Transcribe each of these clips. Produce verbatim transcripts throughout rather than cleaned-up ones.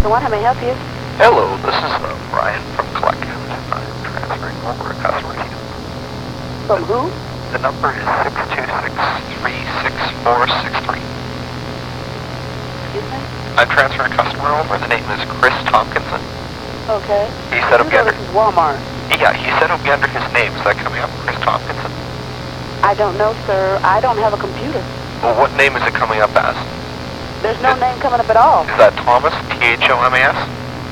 So what, how may I help you? Hello, this is uh, Brian from Collections. I'm transferring over a customer to you. From who? The number is six two six, three six four six three. Excuse me? I'm transferring a customer over. The name is Chris Tompkinson. Okay. He said it'll be You know under... this is Walmart. Yeah, he said it'll be under his name. Is that coming up, Chris Tompkinson? I don't know, sir. I don't have a computer. Well, what name is it coming up as? There's no Is- name coming up at all. Is that Thomas, T H O M A S?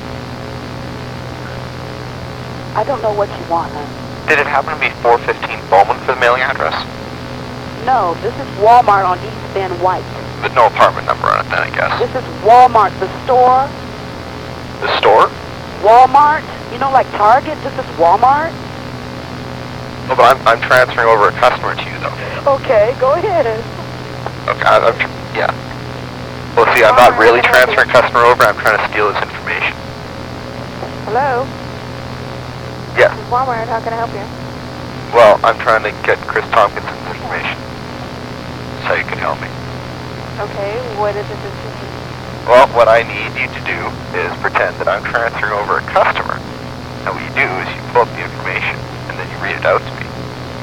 I don't know what you want, huh? Did it happen to be four fifteen Bowman for the mailing address? No, this is Walmart on East Bend White. With no apartment number on it then, I guess. This is Walmart, the store. The store? Walmart? You know, like Target? This is Walmart? Oh, but I'm, I'm transferring over a customer to you, though. Okay, go ahead. Okay, I, I'm, tr- yeah. Well, see, I'm not really transferring a customer over. I'm trying to steal his information. Hello? Yeah. This is Walmart. How can I help you? Well, I'm trying to get Chris Tompkinson's information. So you can help me. Okay, what is it that you need? Well, what I need you to do is pretend that I'm transferring over a customer. And what you do is you pull up the information, and then you read it out to me.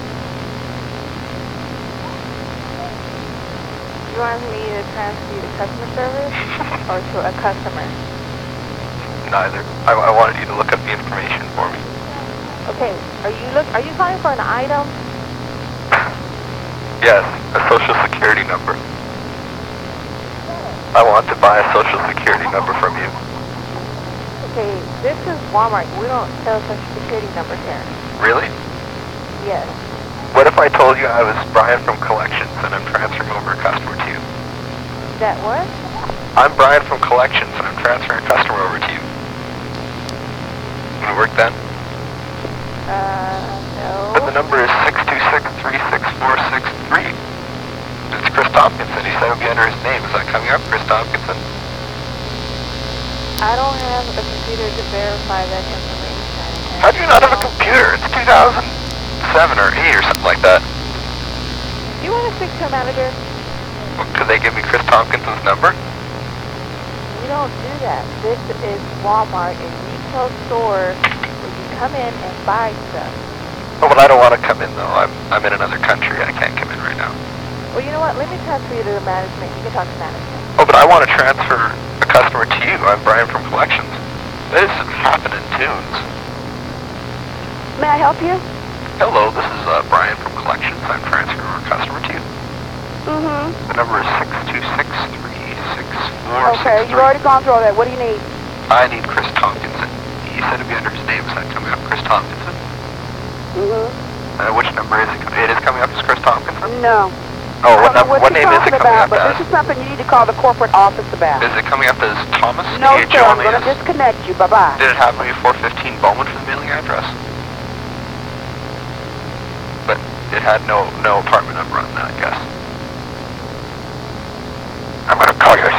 You want me to transfer you to customer service or to a customer? Neither. I, I wanted you to look up the information for me. Okay, are you look? Are you calling for an item? Yes, a social security number. I want to buy a social security number from you. Okay, this is Walmart. We don't sell social security numbers here. Really? Yes. What if I told you I was Brian from Collections and I'm transferring over a customer to you? That what? I'm Brian from Collections and I'm transferring a customer over to you. Would it work then? Uh, no. But the number is six two six, three six four six three. It's Chris Tompkinson. He said it would be under his name. Is that coming up, Chris Tompkinson? I don't have a computer to verify that information. How do you not have a computer? It's two thousand seven or eight or something like that. You want to speak to a manager? Well, could they give me Chris Tompkinson's number? We don't do that. This is Walmart, a retail store where you come in and buy stuff. Oh, well, I don't want to come in, though. I'm, I'm in another country. I can't come in right now. Well, you know what? Let me transfer you to the management. You can talk to management. Oh, but I want to transfer a customer to you. I'm Brian from Collections. This is happening tunes. May I help you? Hello, this is uh, Brian from Collections. I'm transferring a customer to you. Mm-hmm. The number is six two six, three six four six three. Okay, you already gone through all that. What do you need? I need Chris Tompkinson. He said it'd be under his name. Is that coming up, Chris Tompkinson? Mm-hmm. Uh, which number is it? It is coming up as Chris Tompkinson? No. Oh, I what, don't know number, what, what you're name is it talking coming about, up but as? this is something you need to call the corporate office about. Is it coming up as Thomas? No, sir, I'm T H O M A S? going to disconnect you. Bye-bye. Did it happen to be four fifteen Bowman for the mailing address? But it had no no apartment number on that, I guess. I'm going to call your